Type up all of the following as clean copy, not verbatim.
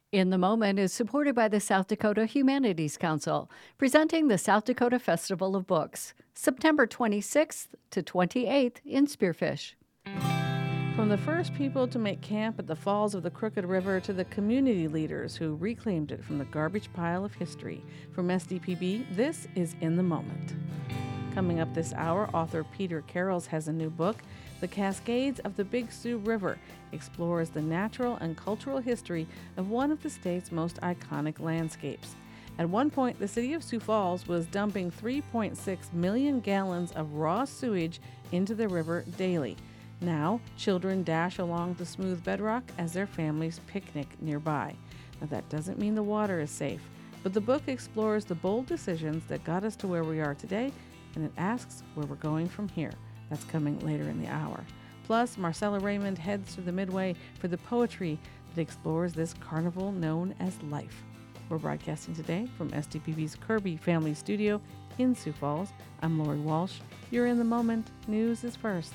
In the Moment is supported by the South Dakota Humanities Council, presenting the South Dakota Festival of Books, September 26th to 28th in Spearfish. From the first people to make camp at the falls of the Crooked River to the community leaders who reclaimed it from the garbage pile of history. From SDPB, this is In the Moment. Coming up this hour, author Peter Carroll has a new book, The Cascades of the Big Sioux River, explores the natural and cultural history of one of the state's most iconic landscapes. At one point, the city of Sioux Falls was dumping 3.6 million gallons of raw sewage into the river daily. Now, children dash along the smooth bedrock as their families picnic nearby. Now, that doesn't mean the water is safe, but the book explores the bold decisions that got us to where we are today, and it asks where we're going from here. That's coming later in the hour. Plus, Marcella Raymond heads to the Midway for the poetry that explores this carnival known as life. We're broadcasting today from SDPB's Kirby Family Studio in Sioux Falls. I'm Lori Walsh. You're in the Moment. News is first.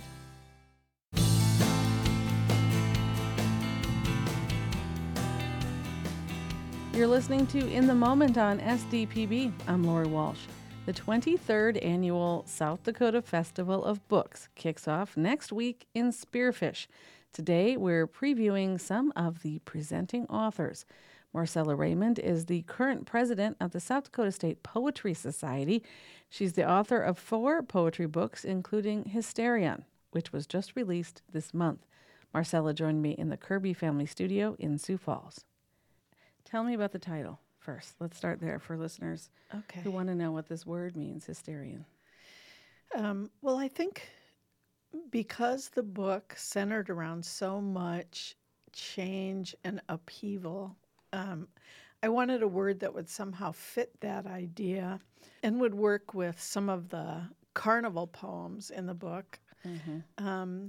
You're listening to In the Moment on SDPB. I'm Lori Walsh. The 23rd Annual South Dakota Festival of Books kicks off next week in Spearfish. Today, we're previewing some of the presenting authors. Marcella Raymond is the current president of the South Dakota State Poetry Society. She's the author of 4 poetry books, including Hysterion, which was just released this month. Marcella joined me in the Kirby Family Studio in Sioux Falls. Tell me about the title first. Let's start there for listeners who want to know what this word means, Hysterion. Well, I think because the book centered around so much change and upheaval, I wanted a word that would somehow fit that idea and would work with some of the carnival poems in the book. And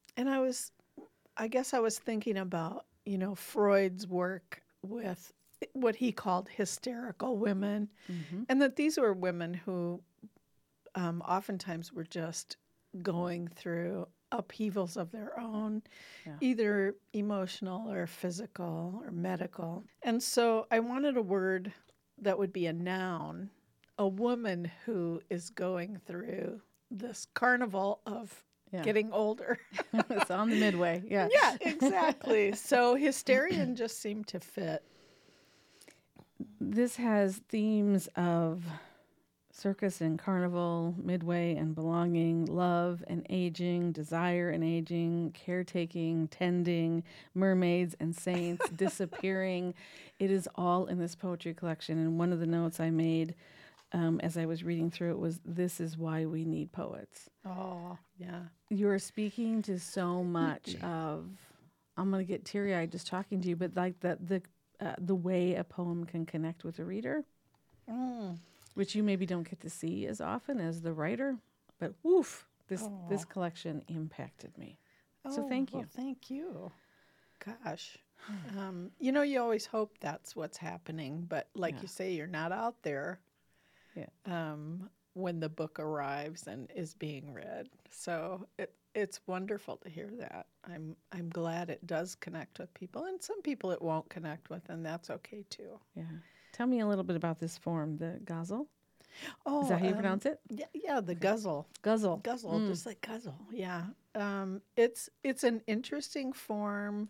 I guess I was thinking about, Freud's work with what he called hysterical women, and that these were women who oftentimes were just going through upheavals of their own, either emotional or physical or medical. And so I wanted a word that would be a noun, a woman who is going through this carnival of getting older. It's on the Midway, Yeah, exactly. So Hysterion just seemed to fit. This has themes of circus and carnival, Midway and belonging, love and aging, desire and aging, caretaking, tending, mermaids and saints, disappearing. It is all in this poetry collection. And one of the notes I made as I was reading through it was, this is why we need poets. Oh, yeah. You're speaking to so much of, I'm going to get teary-eyed just talking to you, but like the way a poem can connect with a reader, which you maybe don't get to see as often as the writer, but this collection impacted me. So thank you. Well, thank you. Gosh. You always hope that's what's happening, but like you say, you're not out there when the book arrives and is being read. So it's wonderful to hear that. I'm glad it does connect with people, and some people it won't connect with, and that's okay too. Yeah. Tell me a little bit about this form, the ghazal. Oh, is that how you pronounce it? Yeah, the ghazal. Ghazal, just like ghazal. Yeah. It's an interesting form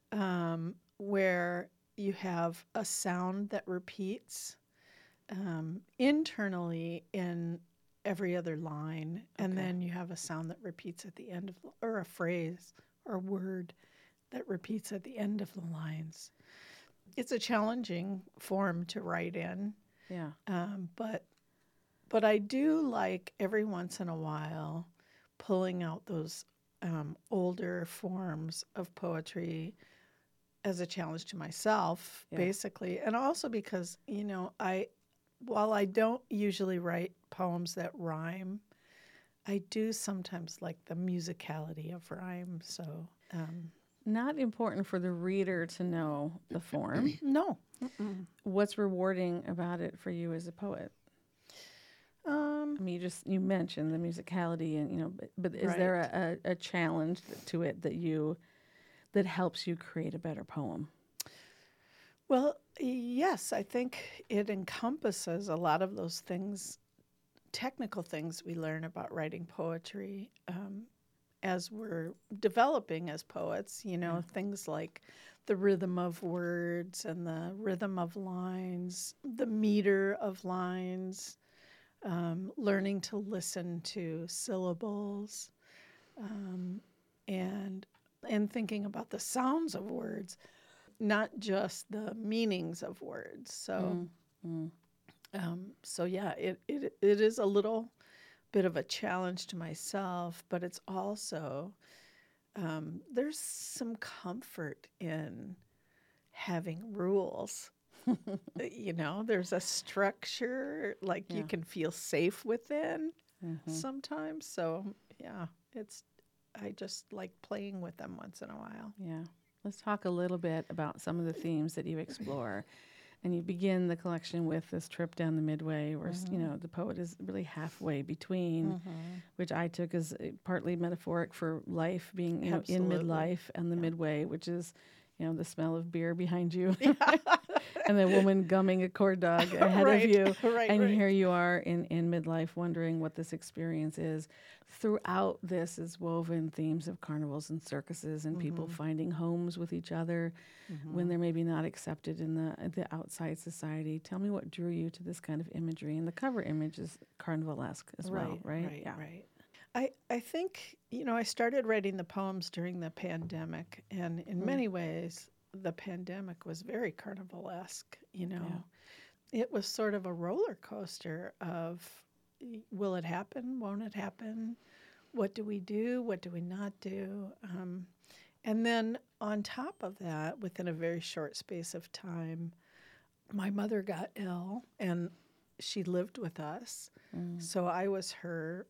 where you have a sound that repeats internally in every other line, and then you have a sound that repeats at the end of or a phrase or word that repeats at the end of the lines. It's a challenging form to write in. Yeah. But I do like every once in a while pulling out those older forms of poetry as a challenge to myself, basically, and also because while I don't usually write poems that rhyme, I do sometimes like the musicality of rhyme. So, not important for the reader to know the form. No. What's rewarding about it for you as a poet? I mean, you mentioned the musicality, and but is there a challenge to it that helps you create a better poem? Well, yes, I think it encompasses a lot of those things, technical things we learn about writing poetry as we're developing as poets, things like the rhythm of words and the rhythm of lines, the meter of lines, learning to listen to syllables, um, and and thinking about the sounds of words, not just the meanings of words. So yeah, it is a little bit of a challenge to myself, but it's also there's some comfort in having rules. There's a structure like you Yeah. can feel safe within Mm-hmm. sometimes. So yeah, I just like playing with them once in a while. Yeah. Let's talk a little bit about some of the themes that you explore. And you begin the collection with this trip down the Midway, where the poet is really halfway between, which I took as partly metaphoric for life, being in Absolutely. midlife, and the Yeah. Midway, which is the smell of beer behind you, Yeah. and the woman gumming a corn dog ahead Right, of you, right, and right. here you are in midlife, wondering what this experience is. Throughout this is woven themes of carnivals and circuses and people finding homes with each other when they're maybe not accepted in the outside society. Tell me what drew you to this kind of imagery, and the cover image is carnivalesque as well, right? Right. I think, I started writing the poems during the pandemic, and in many ways, the pandemic was very carnivalesque. It was sort of a roller coaster of will it happen? Won't it happen? What do we do? What do we not do? And then on top of that, within a very short space of time, my mother got ill and she lived with us. So I was her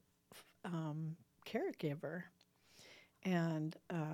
caregiver. And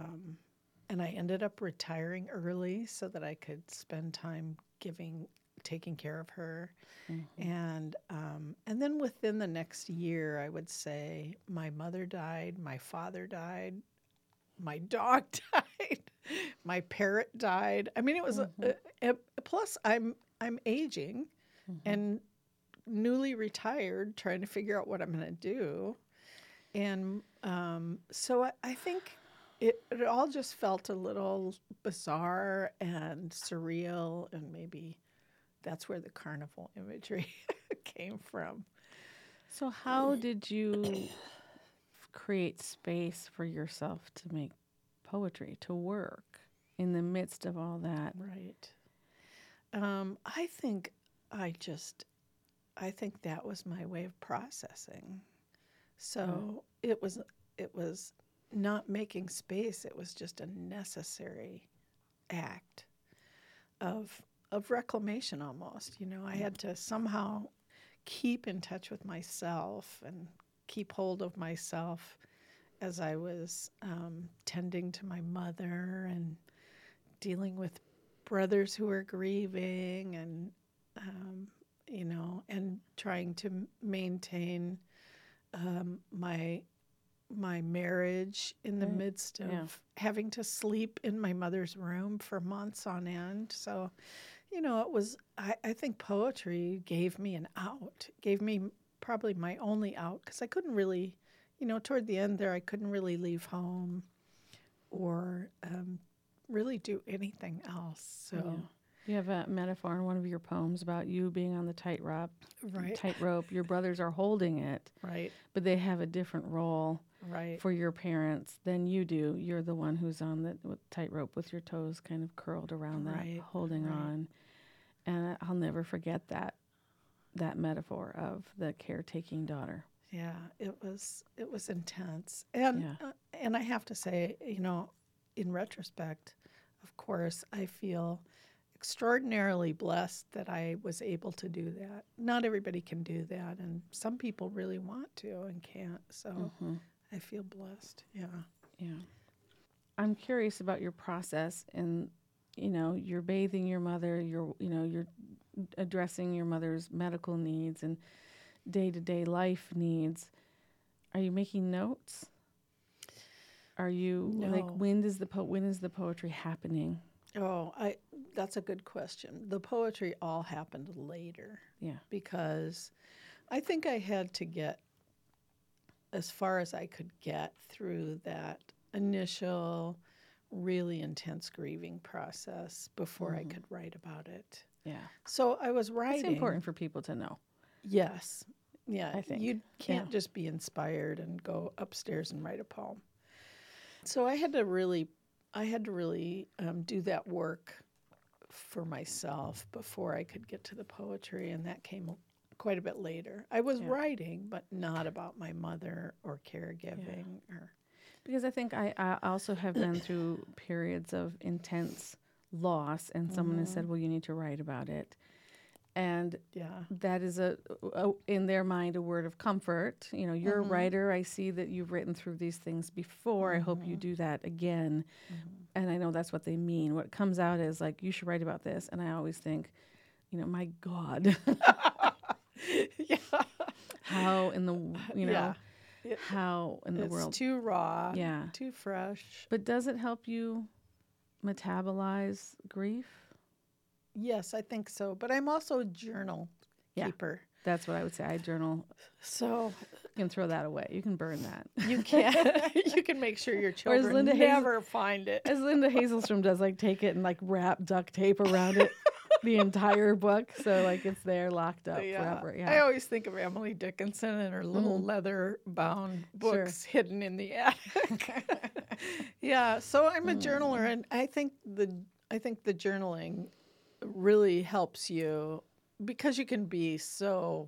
I ended up retiring early so that I could spend time taking care of her. And then within the next year, I would say my mother died, my father died, my dog died, my parrot died. I mean, it was plus I'm aging and newly retired, trying to figure out what I'm going to do. And so I think it all just felt a little bizarre and surreal, and maybe that's where the carnival imagery came from. So how did you create space for yourself to make poetry, to work in the midst of all that? Right. I think that was my way of processing. So it was not making space. It was just a necessary act of reclamation almost. I had to somehow keep in touch with myself and keep hold of myself as I was tending to my mother and dealing with brothers who were grieving, and and trying to maintain my marriage in the midst of having to sleep in my mother's room for months on end. So, it was, I think poetry gave me an out, gave me probably my only out, because I couldn't really, toward the end there, I couldn't really leave home or really do anything else. So, You have a metaphor in one of your poems about you being on the tightrope. right, Tightrope. Your brothers are holding it, right, but they have a different role right. for your parents than you do. You're the one who's on the tightrope with your toes kind of curled around Right, that, holding on. And I'll never forget that metaphor of the caretaking daughter. Yeah, it was intense, and I have to say, in retrospect, of course, I feel extraordinarily blessed that I was able to do that. Not everybody can do that, and some people really want to and can't. So I feel blessed. Yeah. Yeah. I'm curious about your process, and you're bathing your mother, you're addressing your mother's medical needs and day-to-day life needs. Are you making notes? Are you No. like when is the poetry happening? Oh, that's a good question. The poetry all happened later Yeah. because I think I had to get as far as I could get through that initial, really intense grieving process before I could write about it. Yeah. So I was It's writing. important for people to know. Yes. Yeah. I think. You can't Yeah. just be inspired and go upstairs and write a poem. So I had to really do that work for myself before I could get to the poetry, and that came quite a bit later. I was Yeah. writing, but not about my mother or caregiving or. Because I think I also have been through periods of intense loss, and someone has said, well, you need to write about it. And Yeah. that is in their mind, a word of comfort. You know, you're a writer. I see that you've written through these things before. I hope you do that again. And I know that's what they mean. What comes out is like, you should write about this. And I always think, you know, my God, Yeah. how in the, you know, Yeah. how in the It's world. too raw. Yeah. Too fresh. But does it help you metabolize grief? Yes, I think so. But I'm also a journal Yeah. keeper. That's what I would say. I journal. So You can throw that away. You can burn that. you can you can make sure your children Linda Hazel- never find it. As Linda Hazelstrom does, like take it and like wrap duct tape around it, the entire book, so like it's there locked up forever. I Yeah, always think of Emily Dickinson and her little leather bound Sure. books hidden in the attic. Yeah, so I'm a journaler, and I think the journaling really helps you because you can be so.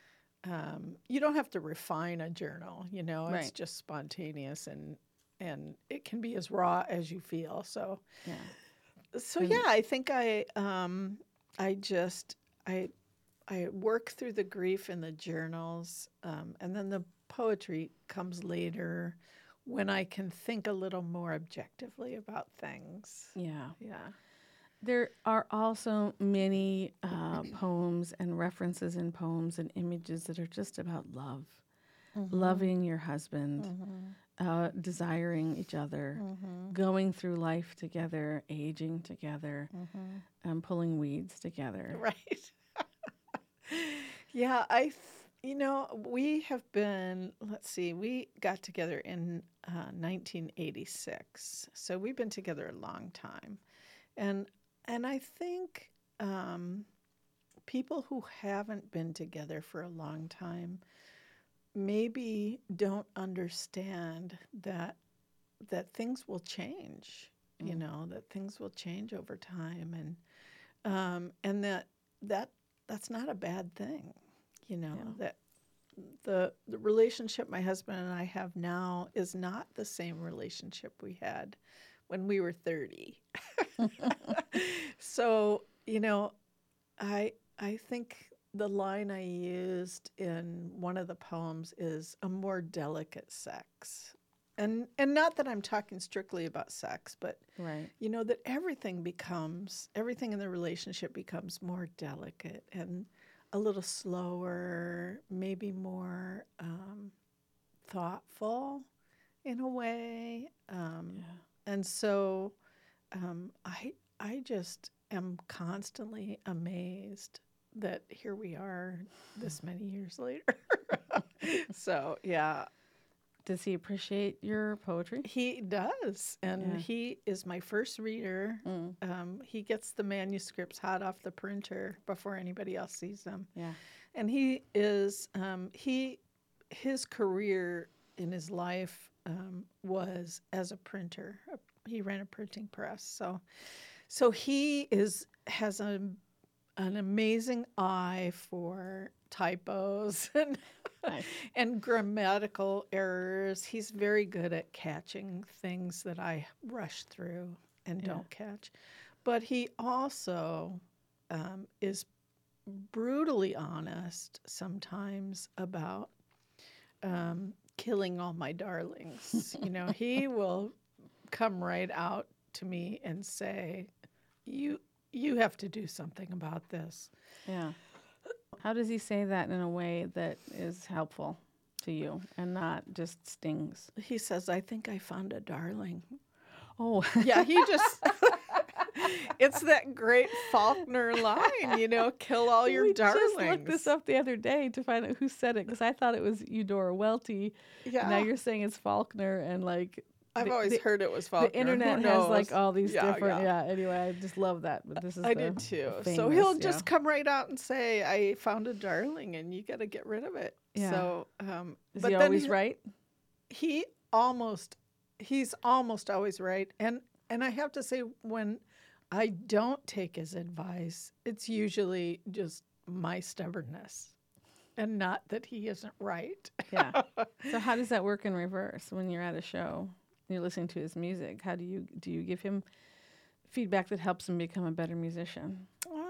You don't have to refine a journal, you know. It's Right. just spontaneous, and it can be as raw as you feel. So yeah, so yeah, I think I work through the grief in the journals, and then the poetry comes later when I can think a little more objectively about things. yeah. Yeah. There are also many poems and references in poems and images that are just about love, loving your husband, desiring each other, going through life together, aging together, pulling weeds together. Right. Yeah, we have been, let's see, we got together in 1986. So we've been together a long time. And I think people who haven't been together for a long time maybe don't understand that things will change, you know, that things will change over time, and that's not a bad thing, you know, that the relationship my husband and I have now is not the same relationship we had when we were 30. So, you know, I think the line I used in one of the poems is a more delicate sex. And not that I'm talking strictly about sex, but Right. you know, that everything in the relationship becomes more delicate and a little slower, maybe more thoughtful in a way. And so I just am constantly amazed that here we are this many years later. So, yeah. Does he appreciate your poetry? He does, and Yeah. he is my first reader. He gets the manuscripts hot off the printer before anybody else sees them. Yeah. And he is his career in his life was as a printer. He ran a printing press, so he has an amazing eye for typos and Nice. and grammatical errors. He's very good at catching things that I rush through and don't catch. But he also is brutally honest sometimes about killing all my darlings. You know, he will come right out to me and say, you have to do something about this. Yeah. How does he say that in a way that is helpful to you and not just stings? He says, I think I found a darling. Oh, Yeah, he just It's that great Faulkner line, kill all your We darlings. just looked this up the other day to find out who said it because I thought it was Eudora Welty. Yeah. Now you're saying it's Faulkner, and like I've the- always the- heard it was Faulkner. the internet Who has like knows? all these Yeah, different. yeah. Anyway, I just love that. But this is I the did too. So famous, he'll yeah. just come right out and say, "I found a darling, and you got to get rid of it." Yeah. So, Is but he then always right? he's almost always right. And I have to say, when I don't take his advice, it's usually just my stubbornness, and not that he isn't right. Yeah. So how does that work in reverse when you're at a show? You're listening to his music. How do you give him feedback that helps him become a better musician?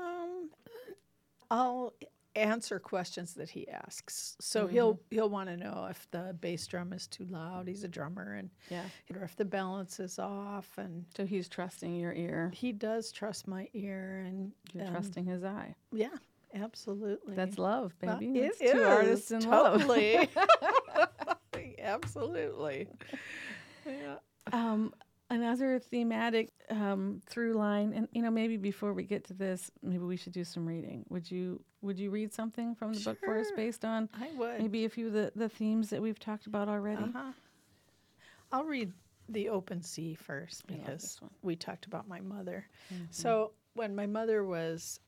I'll answer questions that he asks. So Mm-hmm. he'll want to know if the bass drum is too loud. He's a drummer, and Yeah. or if the balance is off. And So he's trusting your ear. he does trust my ear, and You're trusting his eye. yeah, absolutely. That's love, Well, baby. it That's two artists is, in love. totally. Absolutely. Yeah. Another thematic through line, and maybe before we get to this, maybe we should do some reading. Would you read something from the book for us Sure. based on I would. maybe a few of the themes that we've talked about already? Uh-huh. I'll read The Open Sea first I love because this one. we talked about my mother. So when my mother was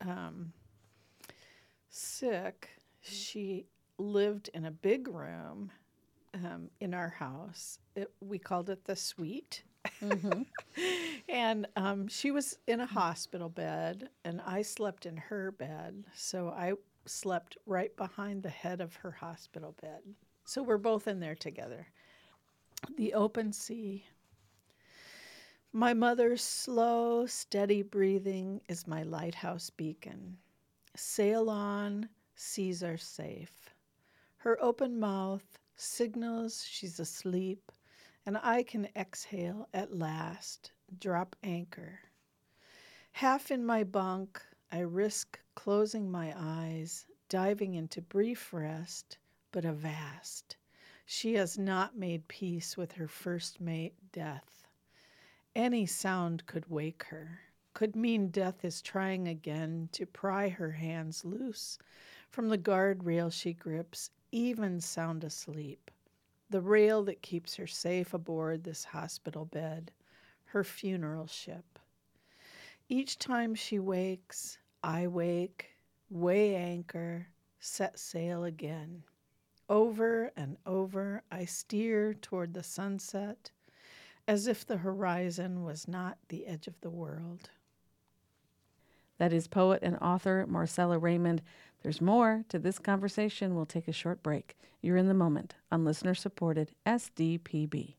sick, she lived in a big room in our house. We called it the suite. And she was in a hospital bed, and I slept in her bed. So I slept right behind the head of her hospital bed. So we're both in there together. The Open Sea. My mother's slow, steady breathing is my lighthouse beacon. Sail on, seas are safe. Her open mouth signals she's asleep, and I can exhale at last, drop anchor. Half in my bunk, I risk closing my eyes, diving into brief rest, but avast. She has not made peace with her first mate, death. Any sound could wake her, could mean death is trying again to pry her hands loose from the guardrail she grips, even sound asleep. The rail that keeps her safe aboard this hospital bed, her funeral ship. Each time she wakes, I wake, weigh anchor, set sail again. Over and over, I steer toward the sunset, as if the horizon was not the edge of the world. That is poet and author Marcella Raymond. There's more to this conversation. We'll take a short break. You're in the moment on listener-supported SDPB.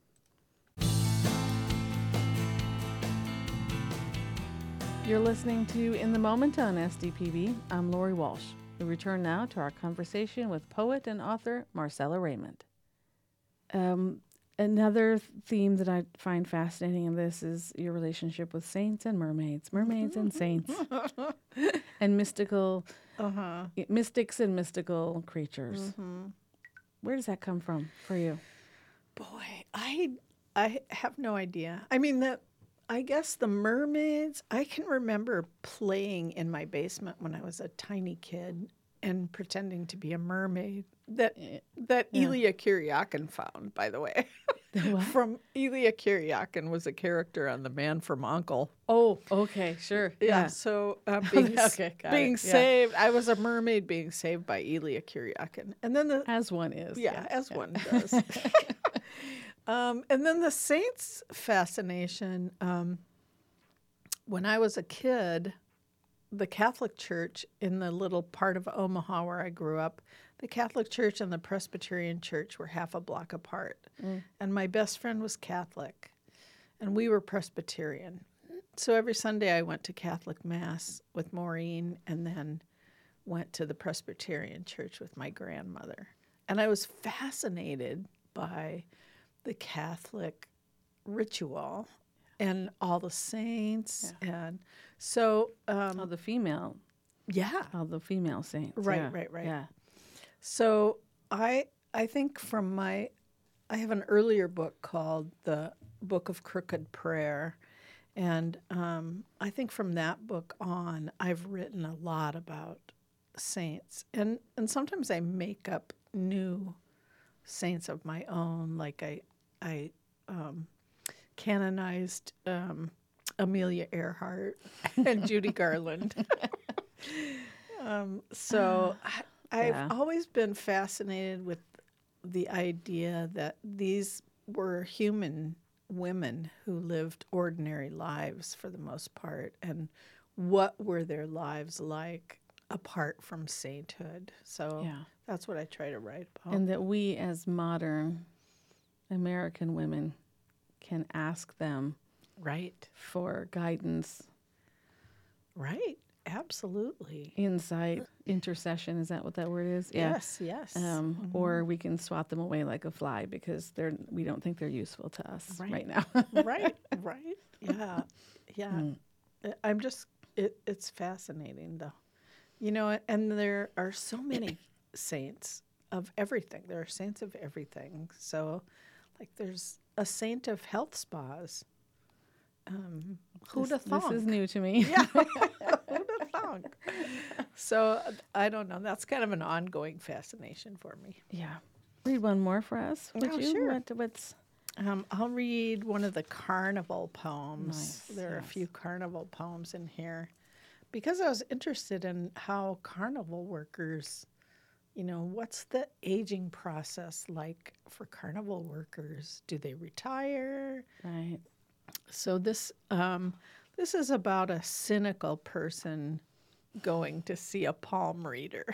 You're listening to In the Moment on SDPB. I'm Lori Walsh. We return now to our conversation with poet and author Marcella Raymond. Another theme that I find fascinating in this is your relationship with saints and mermaids and saints, and mystical, mystics and mystical creatures. Where does that come from for you? Boy, I have no idea. I mean, I guess the mermaids, I can remember playing in my basement when I was a tiny kid and pretending to be a mermaid that Elia Kiriakin found, by the way. From Elia Kiriakin was a character on The Man from U.N.C.L.E. Oh, okay, sure. Yeah. So being, Okay, got being it. Yeah. saved, I was a mermaid being saved by Elia Kiriakin. And then As one is. as one does. And then the saints fascination. When I was a kid, the Catholic Church in the little part of Omaha where I grew up, the Catholic Church and the Presbyterian Church were half a block apart. And my best friend was Catholic, and we were Presbyterian. So every Sunday I went to Catholic Mass with Maureen and then went to the Presbyterian Church with my grandmother. And I was fascinated by the Catholic ritual and all the saints. And so, All the female saints. Right, Yeah. right. Yeah. So I think I have an earlier book called The Book of Crooked Prayer, And I think from that book on, I've written a lot about saints. And sometimes I make up new saints of my own. Like I canonized Amelia Earhart and Judy Garland. I've Yeah. always been fascinated with the idea that these were human women who lived ordinary lives for the most part, and what were their lives like apart from sainthood. So Yeah. that's what I try to write about. And that we as modern American women can ask them Right, for guidance, right, absolutely. insight, intercession. Is that what that word is? Yes, yes. Or we can swat them away like a fly because we don't think they're useful to us right now. Right, right. Yeah, yeah. I'm just, it's fascinating though. You know, and there are so many saints of everything. There are saints of everything. So, like, there's a saint of health spas. Who'da This is thunk? new to me. Yeah, who'da thunk? So, I don't know. That's kind of an ongoing fascination for me. Yeah. Read one more for us, would Oh, you? sure. What's I'll read one of the carnival poems. Nice, There are a yes. few carnival poems in here because I was interested in how carnival workers, what's the aging process like for carnival workers? Do they retire? right? So this is about a cynical person going to see a palm reader.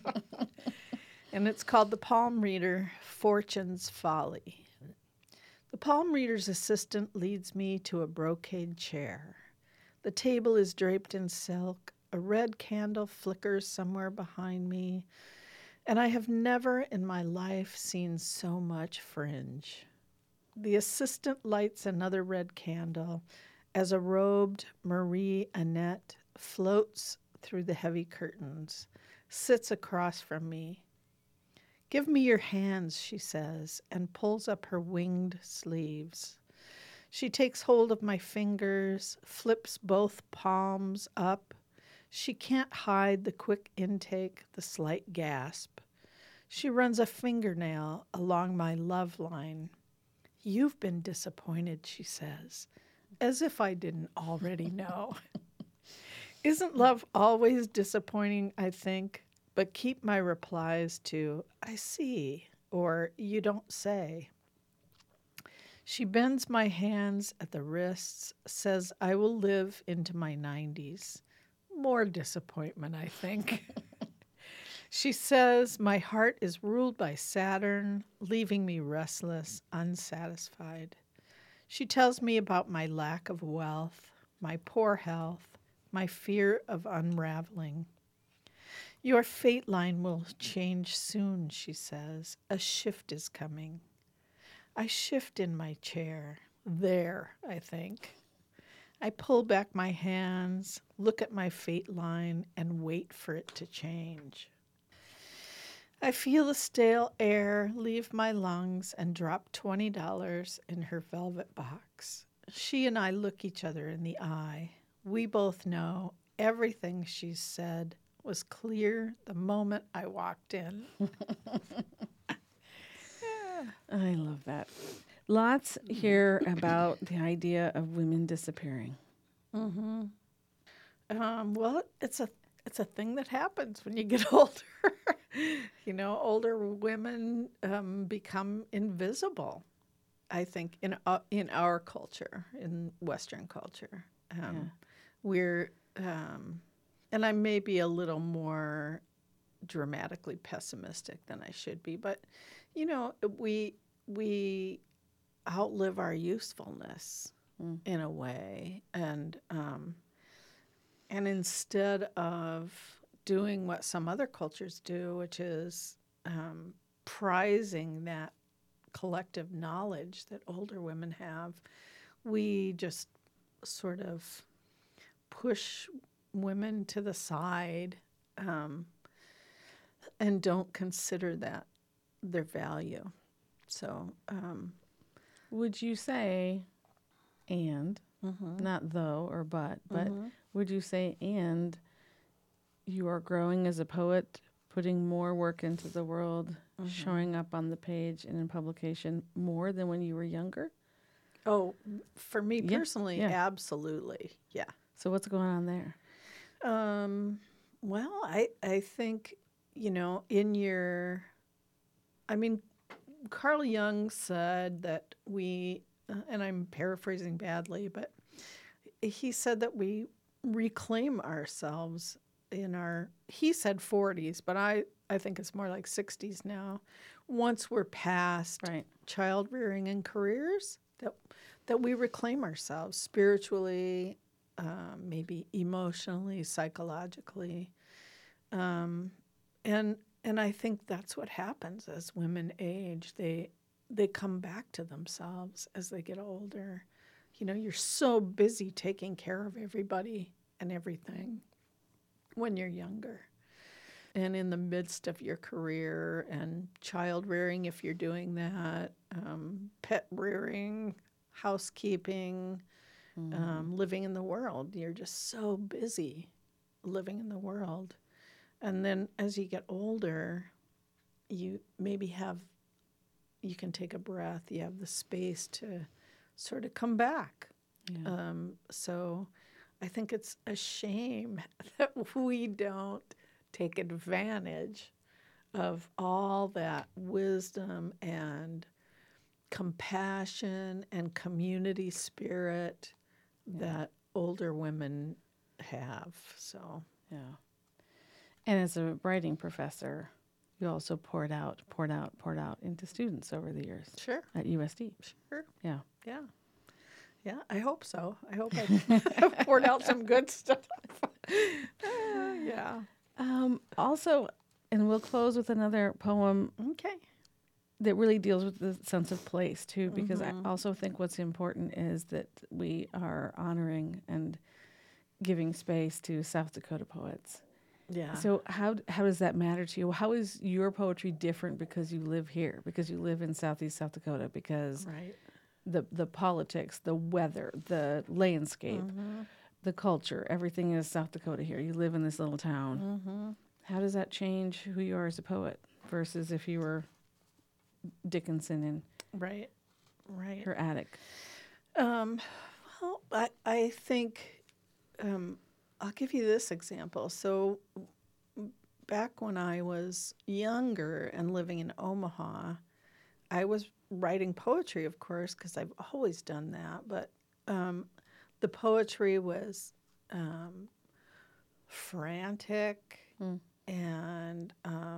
And it's called The Palm Reader, Fortune's Folly. The palm reader's assistant leads me to a brocade chair. The table is draped in silk. A red candle flickers somewhere behind me, and I have never in my life seen so much fringe. The assistant lights another red candle as a robed Marie Annette floats through the heavy curtains, sits across from me. "Give me your hands," she says, and pulls up her winged sleeves. She takes hold of my fingers, flips both palms up. She can't hide the quick intake, the slight gasp. She runs a fingernail along my love line. "You've been disappointed," she says, as if I didn't already know. Isn't love always disappointing, I think? But keep my replies to, "I see," or "You don't say." She bends my hands at the wrists, says I will live into my 90s. More disappointment, I think. She says my heart is ruled by Saturn, leaving me restless, unsatisfied. She tells me about my lack of wealth, my poor health, my fear of unraveling. "Your fate line will change soon," she says. "A shift is coming." I shift in my chair. There, I think. I pull back my hands, look at my fate line, and wait for it to change. I feel the stale air leave my lungs and drop $20 in her velvet box. She and I look each other in the eye. We both know everything she's said was clear the moment I walked in. I love that. Lots here about the idea of women disappearing. Well, it's a thing that happens when you get older. Older women become invisible. I think in our culture, in Western culture, we're and I may be a little more dramatically pessimistic than I should be, but we outlive our usefulness in a way, and instead of doing what some other cultures do, which is prizing that collective knowledge that older women have, we just sort of push women to the side and don't consider that their value. So, Would you say, and not though or but would you say and you are growing as a poet, putting more work into the world, showing up on the page and in publication more than when you were younger? Oh, for me Yeah, personally, yeah. absolutely. Yeah. So what's going on there? Well, I think, in your, I mean, Carl Jung said that and I'm paraphrasing badly, but he said that we reclaim ourselves he said 40s, but I think it's more like 60s now. Once we're past Right. child rearing and careers, that we reclaim ourselves spiritually, maybe emotionally, psychologically, and I think that's what happens as women age. They come back to themselves as they get older. You're so busy taking care of everybody and everything when you're younger. And in the midst of your career and child rearing, if you're doing that, pet rearing, housekeeping, living in the world, you're just so busy living in the world. And then as you get older, you can take a breath, you have the space to sort of come back. Yeah. So I think it's a shame that we don't take advantage of all that wisdom and compassion and community spirit that older women have. So, Yeah. And as a writing professor, you also poured out into students over the years sure, at USD. sure. Yeah. Yeah. Yeah, I hope so. I hope I've poured out some good stuff. Yeah. Also, and we'll close with another poem Okay. that really deals with the sense of place too, because I also think what's important is that we are honoring and giving space to South Dakota poets. Yeah. So how does that matter to you? How is your poetry different because you live here, because you live in Southeast South Dakota, because right. the politics, the weather, the landscape, the culture, everything is South Dakota here. You live in this little town. How does that change who you are as a poet versus if you were Dickinson in Right. Right. her attic? Well, I think I'll give you this example. So back when I was younger and living in Omaha, I was writing poetry, of course, because I've always done that. But the poetry was frantic and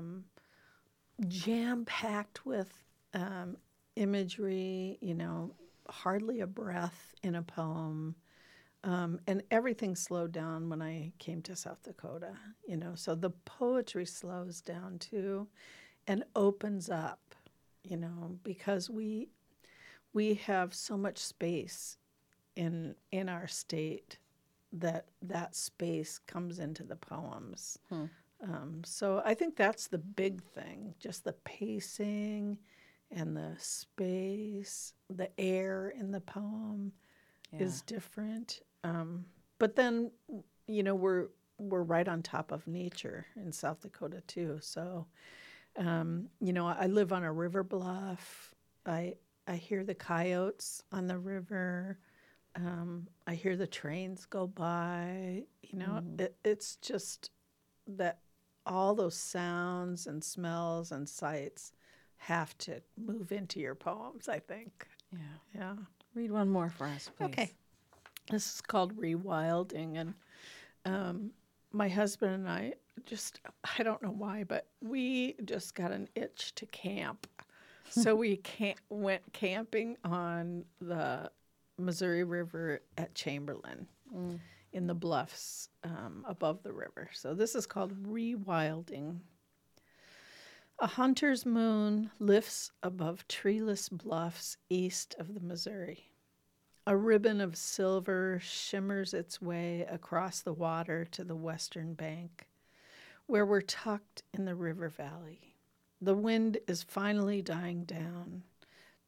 jam-packed with imagery, hardly a breath in a poem. And everything slowed down when I came to South Dakota, So the poetry slows down too and opens up, because we have so much space in our state that space comes into the poems. So I think that's the big thing, just the pacing and the space, the air in the poem is different. But then, we're right on top of nature in South Dakota too. So, I live on a river bluff. I hear the coyotes on the river. I hear the trains go by. It's just that all those sounds and smells and sights have to move into your poems, I think. Yeah. Yeah. Read one more for us, please. Okay. This is called Rewilding. And my husband and I I don't know why, but we just got an itch to camp. So we went camping on the Missouri River at Chamberlain in the bluffs above the river. So this is called Rewilding. A hunter's moon lifts above treeless bluffs east of the Missouri. A ribbon of silver shimmers its way across the water to the western bank, where we're tucked in the river valley. The wind is finally dying down.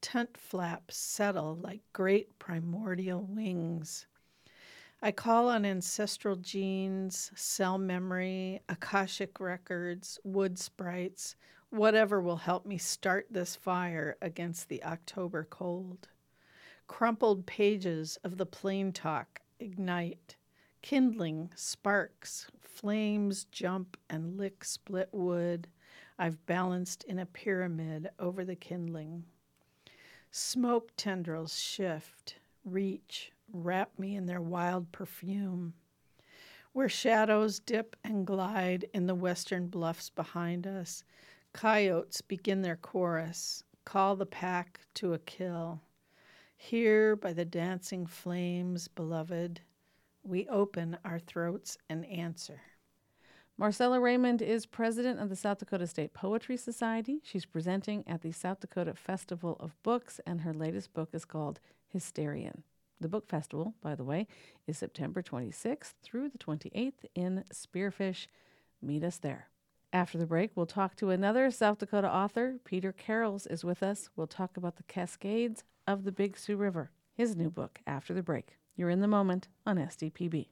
tent flaps settle like great primordial wings. I call on ancestral genes, cell memory, Akashic records, wood sprites, whatever will help me start this fire against the October cold. Crumpled pages of the plain talk ignite. Kindling sparks, flames jump and lick split wood. I've balanced in a pyramid over the kindling. Smoke tendrils shift, reach, wrap me in their wild perfume. Where shadows dip and glide in the western bluffs behind us, coyotes begin their chorus, call the pack to a kill. Here by the dancing flames, beloved, we open our throats and answer. Marcella Raymond is president of the South Dakota State Poetry Society. She's presenting at the South Dakota Festival of Books, and her latest book is called Hysterian. The book festival, by the way, is September 26th through the 28th in Spearfish. Meet us there. After the break, we'll talk to another South Dakota author. Peter Carols is with us. We'll talk about the Cascades of the Big Sioux River, his new book, after the break. You're in the moment on SDPB.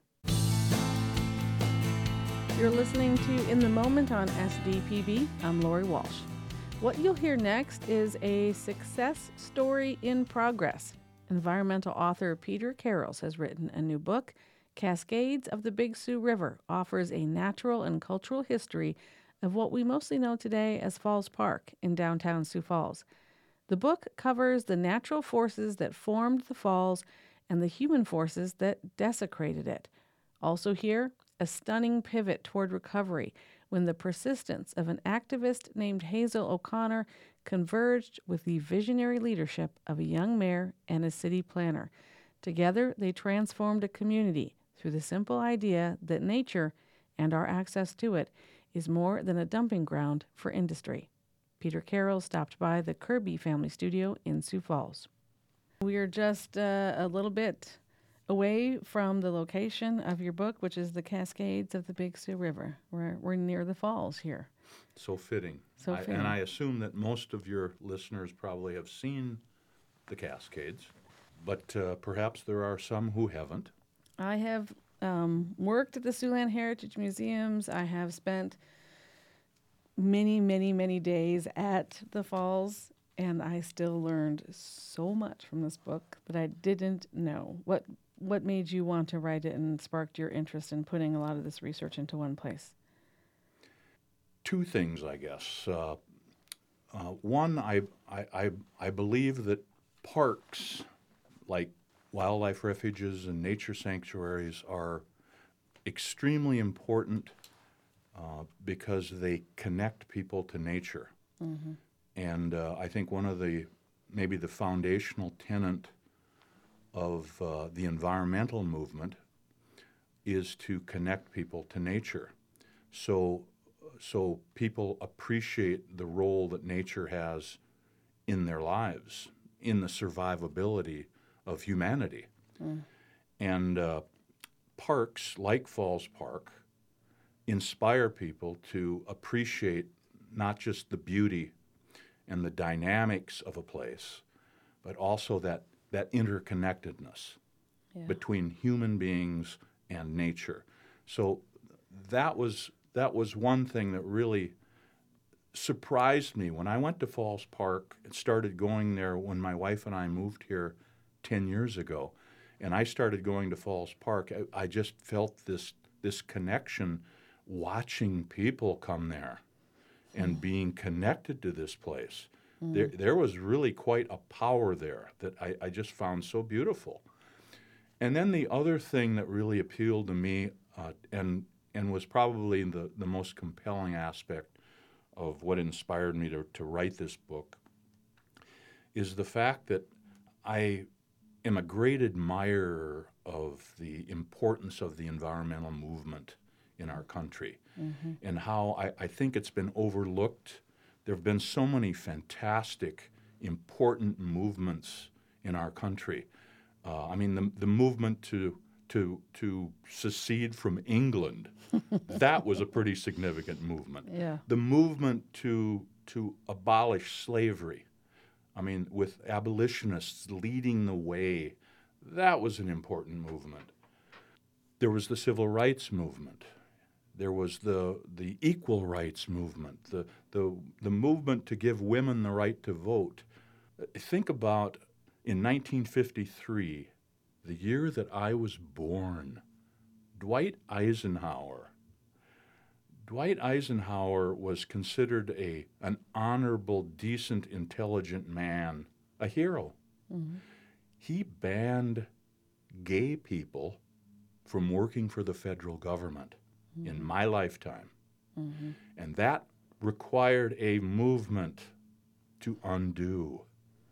You're listening to In the Moment on SDPB. I'm Lori Walsh. What you'll hear next is a success story in progress. Environmental author Peter Carols has written a new book. Cascades of the Big Sioux River offers a natural and cultural history of what we mostly know today as Falls Park in downtown Sioux Falls. The book covers the natural forces that formed the falls and the human forces that desecrated it. Also here, a stunning pivot toward recovery when the persistence of an activist named Hazel O'Connor converged with the visionary leadership of a young mayor and a city planner. Together, they transformed a community through the simple idea that nature and our access to it is more than a dumping ground for industry. Peter Carroll stopped by the Kirby Family Studio in Sioux Falls. We are just a little bit away from the location of your book, which is the Cascades of the Big Sioux River. We're near the falls here. So fitting. Fitting. And I assume that most of your listeners probably have seen the Cascades, but perhaps there are some who haven't. I have worked at the Siouxland Heritage Museums. I have spent many, many, many days at the falls, and I still learned so much from this book that I didn't know. What made you want to write it and sparked your interest in putting a lot of this research into one place? Two things, I guess. One, I believe that parks, like wildlife refuges and nature sanctuaries, are extremely important because they connect people to nature. Mm-hmm. And I think one of maybe the foundational tenet of the environmental movement is to connect people to nature. So people appreciate the role that nature has in their lives, in the survivability of humanity. Mm. And parks like Falls Park inspire people to appreciate not just the beauty and the dynamics of a place, but also that interconnectedness between human beings and nature. So that was one thing that really surprised me when I went to Falls Park and started going there when my wife and I moved here 10 years ago. And I started going to Falls Park. I just felt this connection watching people come there and being connected to this place. There was really quite a power there that I just found so beautiful. And then the other thing that really appealed to me and was probably the most compelling aspect of what inspired me to write this book is the fact that I am a great admirer of the importance of the environmental movement in our country, and how I think it's been overlooked. There have been so many fantastic, important movements in our country. I mean, the movement to secede from England, that was a pretty significant movement. Yeah. The movement to abolish slavery, I mean, with abolitionists leading the way, that was an important movement. There was the civil rights movement. There was the equal rights movement, the movement to give women the right to vote. Think about in 1953, the year that I was born, Dwight Eisenhower. Dwight Eisenhower was considered an honorable, decent, intelligent man, a hero. Mm-hmm. He banned gay people from working for the federal government in my lifetime. Mm-hmm. And that required a movement to undo.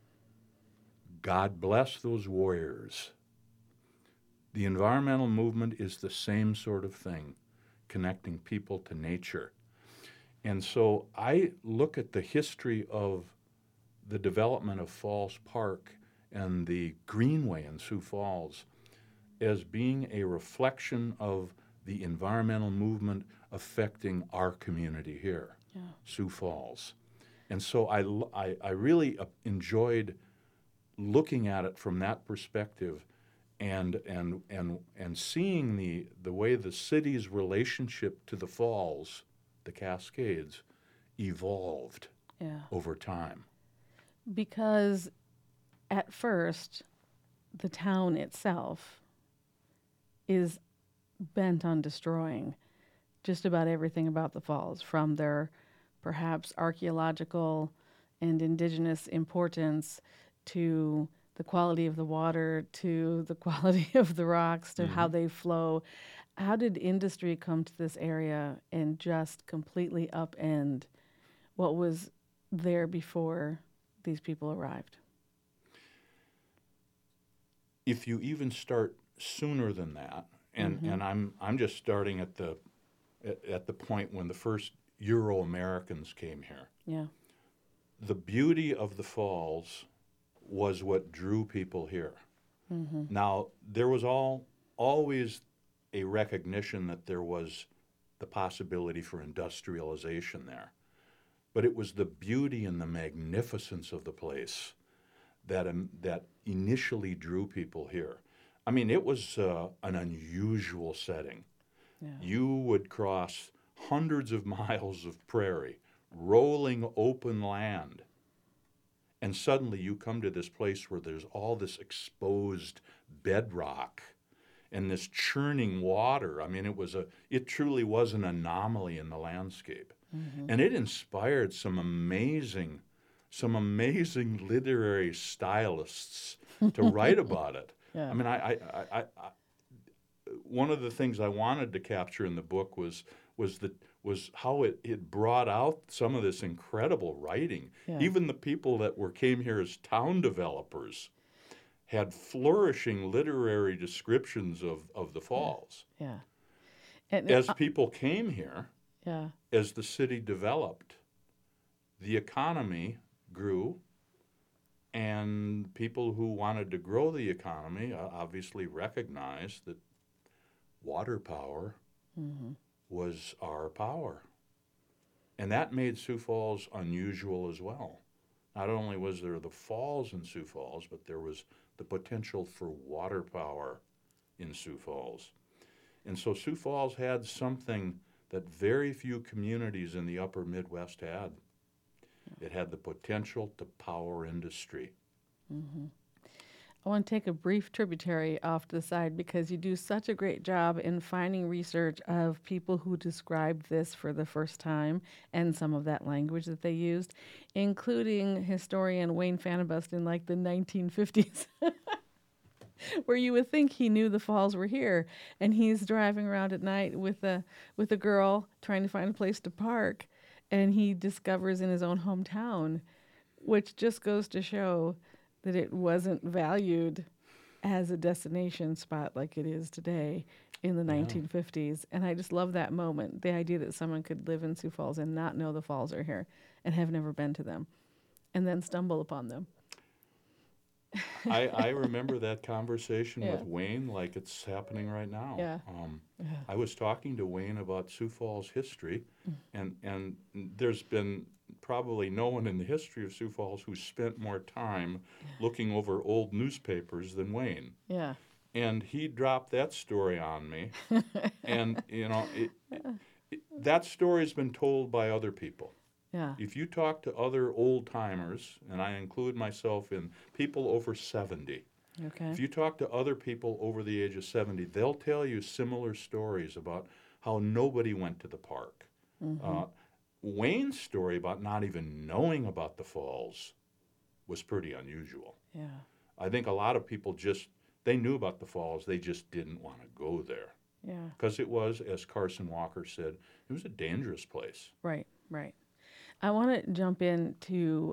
God bless those warriors. The environmental movement is the same sort of thing, connecting people to nature. And so I look at the history of the development of Falls Park and the Greenway in Sioux Falls as being a reflection of the environmental movement affecting our community here, Sioux Falls. And so I really enjoyed looking at it from that perspective and seeing the way the city's relationship to the falls, the Cascades, evolved over time. Because at first, the town itself is bent on destroying just about everything about the falls, from their perhaps archaeological and indigenous importance to the quality of the water, to the quality of the rocks, to how they flow. How did industry come to this area and just completely upend what was there before these people arrived? If you even start sooner than that, and I'm just starting at the point when the first Euro-Americans came here. Yeah. The beauty of the falls was what drew people here. Mm-hmm. Now, there was always a recognition that there was the possibility for industrialization there. But it was the beauty and the magnificence of the place that initially drew people here. I mean, it was an unusual setting. Yeah. You would cross hundreds of miles of prairie, rolling open land, and suddenly you come to this place where there's all this exposed bedrock and this churning water. I mean, it truly was an anomaly in the landscape. Mm-hmm. And it inspired some amazing literary stylists to write about it. Yeah. I mean, I one of the things I wanted to capture in the book was how it brought out some of this incredible writing. Yeah. Even the people that came here as town developers had flourishing literary descriptions of the falls. Yeah. And, As people came here, yeah. as the city developed, the economy grew, and people who wanted to grow the economy obviously recognized that water power was our power. And that made Sioux Falls unusual as well. Not only was there the falls in Sioux Falls, but there was the potential for water power in Sioux Falls. And so Sioux Falls had something that very few communities in the upper Midwest had. It had the potential to power industry. Mm-hmm. I want to take a brief tributary off to the side because you do such a great job in finding research of people who described this for the first time and some of that language that they used, including historian Wayne Fanabust in like the 1950s, where you would think he knew the falls were here, and he's driving around at night with a girl trying to find a place to park, and he discovers in his own hometown, which just goes to show that it wasn't valued as a destination spot like it is today in the 1950s. And I just love that moment, the idea that someone could live in Sioux Falls and not know the falls are here and have never been to them and then stumble upon them. I remember that conversation with Wayne like it's happening right now. Yeah. I was talking to Wayne about Sioux Falls history, and there's been probably no one in the history of Sioux Falls who spent more time looking over old newspapers than Wayne. Yeah. And he dropped that story on me. And, that story's been told by other people. Yeah. If you talk to other old-timers, and I include myself in people over 70, Okay. if you talk to other people over the age of 70, they'll tell you similar stories about how nobody went to the park. Wayne's story about not even knowing about the falls was pretty unusual. Yeah. I think a lot of people they knew about the falls, they just didn't want to go there. Yeah. Because it was, as Carson Walker said, it was a dangerous place. Right. Right. I want to jump into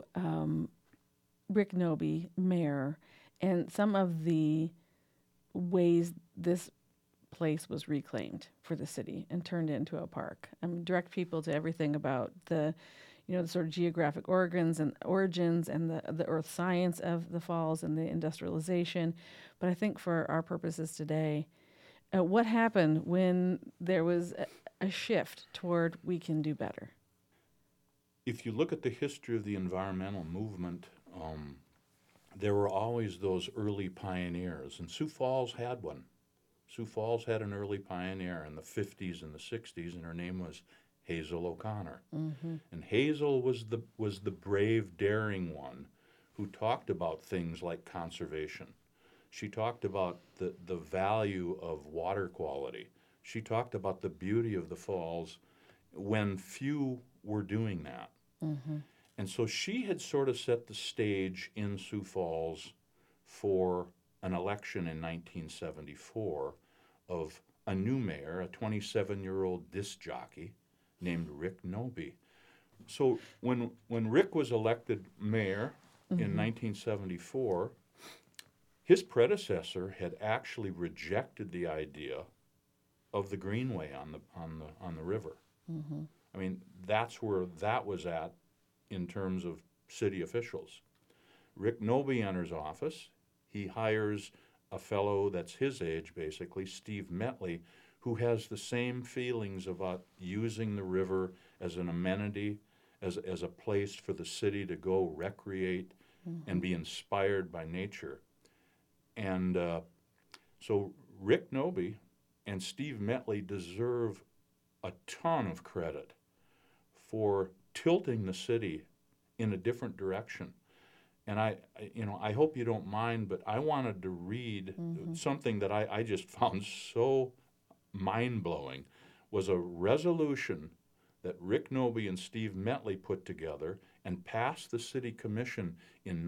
Rick Noby, mayor, and some of the ways this place was reclaimed for the city and turned into a park. Direct people to everything about the sort of geographic origins and the earth science of the falls and the industrialization. But I think for our purposes today, what happened when there was a shift toward we can do better? If you look at the history of the environmental movement, there were always those early pioneers, and Sioux Falls had one. Sioux Falls had an early pioneer in the 50s and the 60s, and her name was Hazel O'Connor. And Hazel was the brave, daring one who talked about things like conservation. She talked about the value of water quality. She talked about the beauty of the falls when few were doing that. And so she had sort of set the stage in Sioux Falls for an election in 1974 of a new mayor, a 27-year-old disc jockey named Rick Noby. So when Rick was elected mayor in 1974, his predecessor had actually rejected the idea of the greenway on the river. I mean, that's where that was at in terms of city officials. Rick Noby enters office. He hires a fellow that's his age, basically, Steve Metley, who has the same feelings about using the river as an amenity, as a place for the city to go recreate and be inspired by nature. And so Rick Noby and Steve Metley deserve a ton of credit for tilting the city in a different direction. And I hope you don't mind, but I wanted to read something that I just found so mind-blowing, was a resolution that Rick Noby and Steve Metley put together and passed the city commission in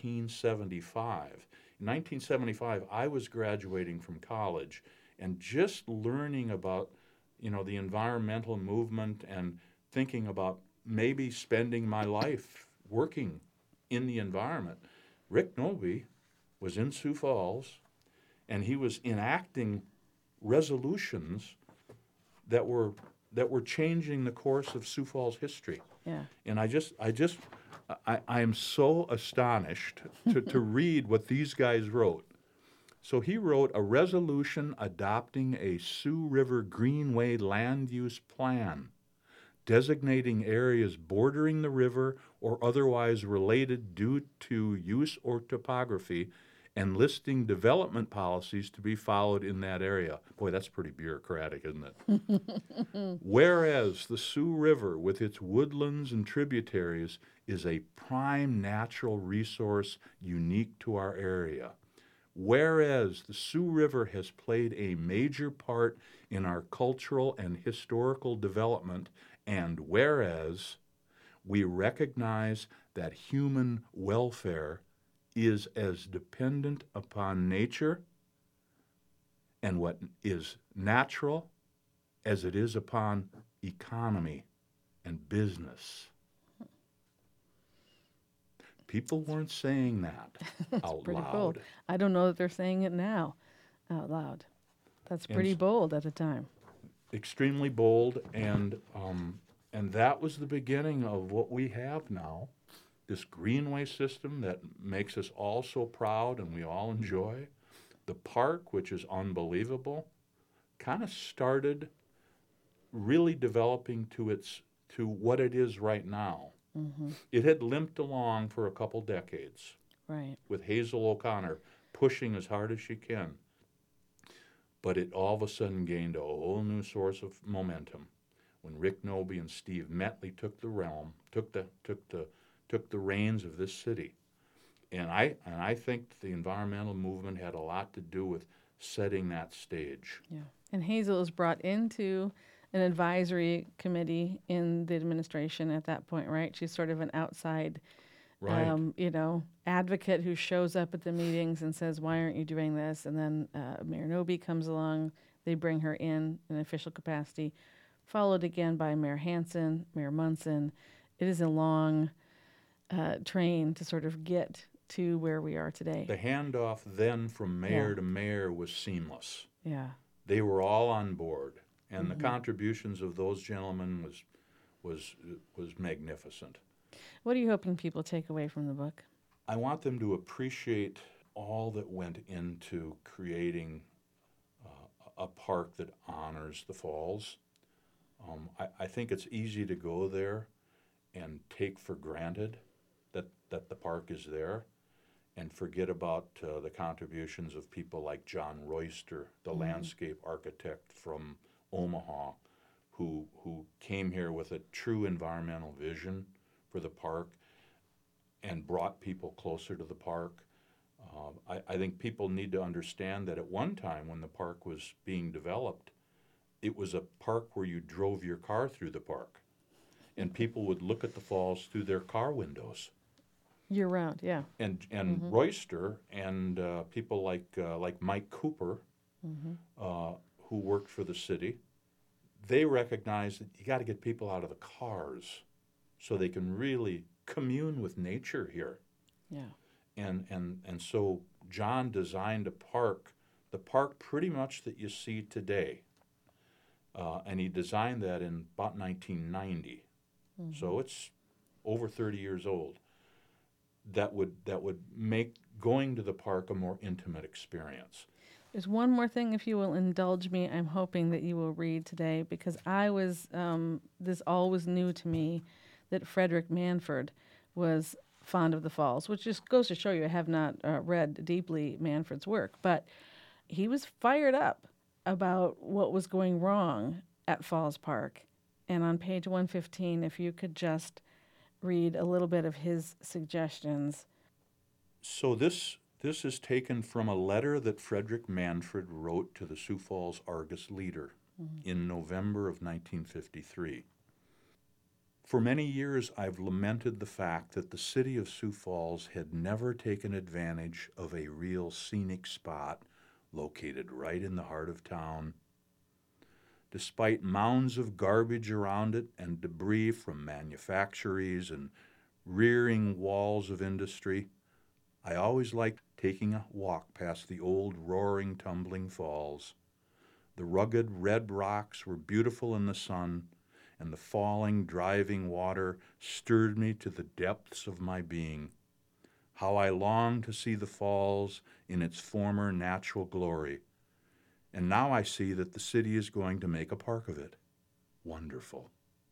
1975. In 1975, I was graduating from college, and just learning about, the environmental movement and thinking about maybe spending my life working in the environment. Rick Noby was in Sioux Falls, and he was enacting resolutions that were changing the course of Sioux Falls history. Yeah. And I am so astonished to read what these guys wrote. So he wrote a resolution adopting a Sioux River Greenway land use plan, designating areas bordering the river or otherwise related due to use or topography, and listing development policies to be followed in that area. Boy, that's pretty bureaucratic, isn't it? Whereas the Sioux River, with its woodlands and tributaries, is a prime natural resource unique to our area. Whereas the Sioux River has played a major part in our cultural and historical development, and whereas we recognize that human welfare is as dependent upon nature and what is natural as it is upon economy and business. People weren't saying that out Pretty loud. bold. I don't know that they're saying it now out loud. That's pretty bold at the time. Extremely bold, and that was the beginning of what we have now, this greenway system that makes us all so proud and we all enjoy. The park, which is unbelievable, kind of started really developing to what it is right now. It had limped along for a couple decades Right. with Hazel O'Connor pushing as hard as she can. But it all of a sudden gained a whole new source of momentum when Rick Noby and Steve Metley took the realm, took the reins of this city. And I think the environmental movement had a lot to do with setting that stage. Yeah. And Hazel is brought into an advisory committee in the administration at that point, right? She's sort of an outside, Right. advocate who shows up at the meetings and says, why aren't you doing this? And then Mayor Noby comes along. They bring her in official capacity, followed again by Mayor Hansen, Mayor Munson. It is a long train to sort of get to where we are today. The handoff then from mayor to mayor was seamless. Yeah. They were all on board, and the contributions of those gentlemen was magnificent. What are you hoping people take away from the book? I want them to appreciate all that went into creating a park that honors the falls. I think it's easy to go there and take for granted that the park is there and forget about the contributions of people like John Royster, the landscape architect from Omaha, who came here with a true environmental vision for the park and brought people closer to the park. I think people need to understand that at one time when the park was being developed, it was a park where you drove your car through the park, and people would look at the falls through their car windows. Year round, yeah. And Royster and people like Mike Cooper, who worked for the city, they recognized that you got to get people out of the cars so they can really commune with nature here. Yeah. And so John designed a park, the park pretty much that you see today. And he designed that in about 1990. So it's over 30 years old. That would make going to the park a more intimate experience. There's one more thing, if you will indulge me, I'm hoping that you will read today, because this all was new to me, that Frederick Manfred was fond of the falls, which just goes to show you I have not read deeply Manfred's work, but he was fired up about what was going wrong at Falls Park. And on page 115, if you could just read a little bit of his suggestions. So this is taken from a letter that Frederick Manfred wrote to the Sioux Falls Argus Leader in November of 1953. For many years, I've lamented the fact that the city of Sioux Falls had never taken advantage of a real scenic spot located right in the heart of town. Despite mounds of garbage around it and debris from manufactories and rearing walls of industry, I always liked taking a walk past the old roaring, tumbling falls. The rugged red rocks were beautiful in the sun, and the falling, driving water stirred me to the depths of my being. How I longed to see the falls in its former natural glory. And now I see that the city is going to make a park of it. Wonderful.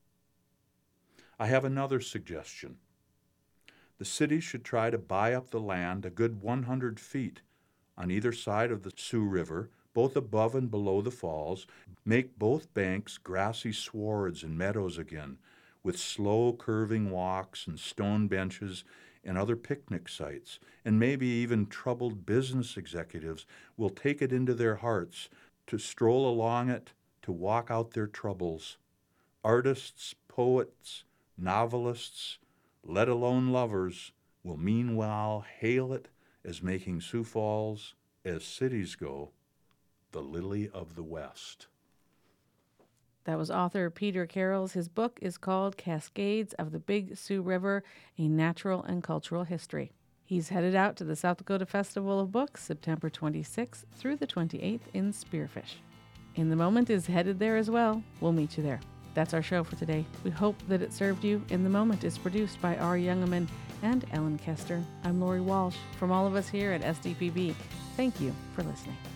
I have another suggestion. The city should try to buy up the land a good 100 feet on either side of the Sioux River, both above and below the falls, make both banks grassy swards and meadows again, with slow curving walks and stone benches and other picnic sites, and maybe even troubled business executives will take it into their hearts to stroll along it, to walk out their troubles. Artists, poets, novelists, let alone lovers, will meanwhile hail it as making Sioux Falls, as cities go, the lily of the West. That was author Peter Carrolls. His book is called Cascades of the Big Sioux River, A Natural and Cultural History. He's headed out to the South Dakota Festival of Books, September 26th through the 28th in Spearfish. In the Moment is headed there as well. We'll meet you there. That's our show for today. We hope that it served you. In the Moment is produced by R. Youngeman and Ellen Kester. I'm Lori Walsh. From all of us here at SDPB, thank you for listening.